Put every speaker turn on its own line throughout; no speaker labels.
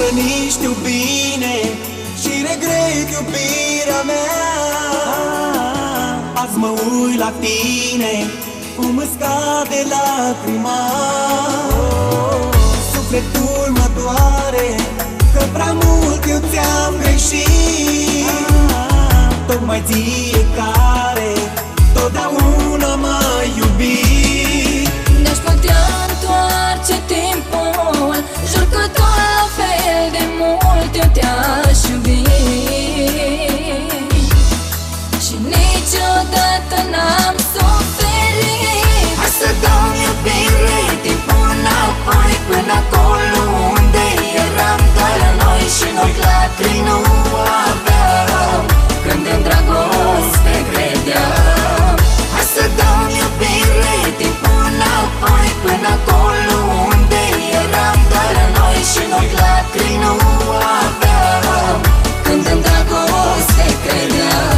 nici știu bine și regret iubirea mea. Azi mă uit la tine, cum îți scade lacrima. Sufletul mă doare, că prea mult eu ți-am greșit. Tocmai ție care totdeauna m-ai iubit.
Ne-aș putea întoarce timpul, jur că tot la fel de mult eu te-aș iubi. Și niciodată n-am suferit.
Hai să dăm iubire, timpul înapoi, până acolo unde eram doar noi și noi lacrimi nu aveam.
Când în dragoste credeam.
Hai să dăm iubire, timpul înapoi, până acolo unde eram doar noi și noi lacrimi nu aveam.
Când în dragoste credeam.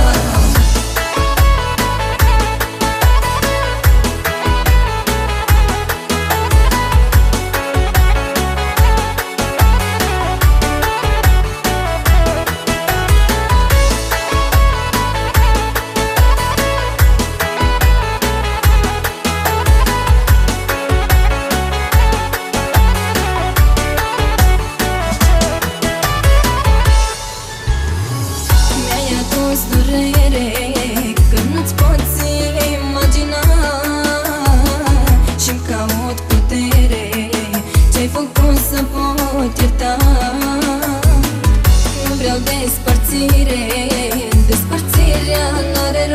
Durere, că nu-ți poți imagina, și-mi caut putere, ce-ai făcut să pot ierta. Nu vreau despărțire, despărțirea n-are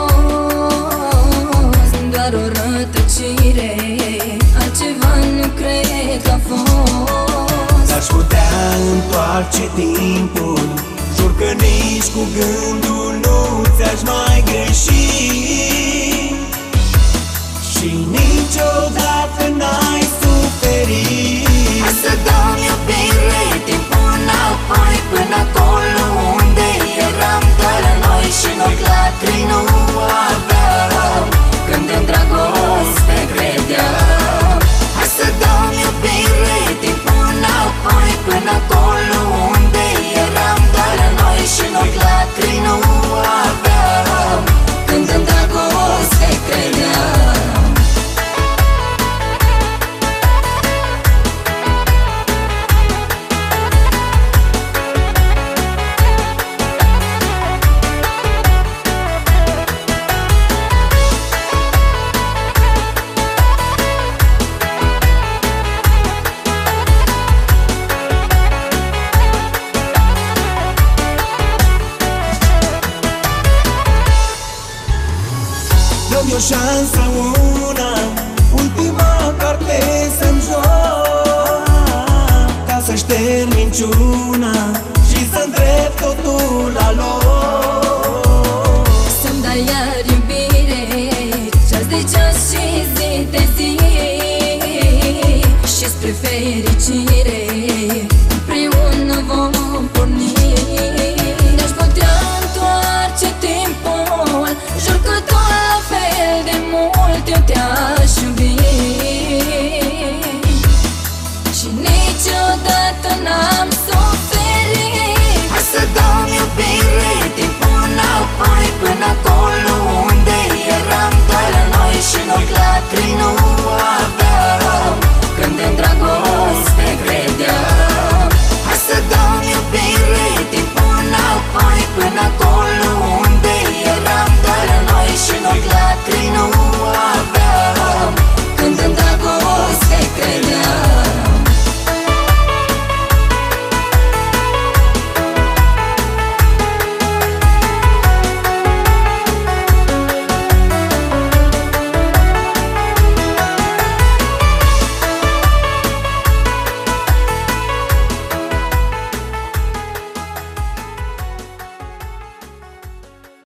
rost, doar o rătăcire, altceva nu cred că a fost.
Aș putea întoarce timpul, jur că nici cu gândul nu ți-aș mai greși. Și niciodată n-ai suferit. Hai să dăm iubire, timpul înapoi, până acolo unde eram doar noi și noi lacrimi nu aveam.
Când în dragoste credeam.
Hai să dăm iubire, timpul înapoi, până acolo unde eram doar noi și noi lacrimi nu aveam.
Când în dragoste credeam.
Dă-mi o șansă, una, ultima carte să-mi joc, ca să șterg minciuna și să îndrept totul la loc.
Să-mi dai iar iubire, ceas de ceas și zi de zi, și spre fericire.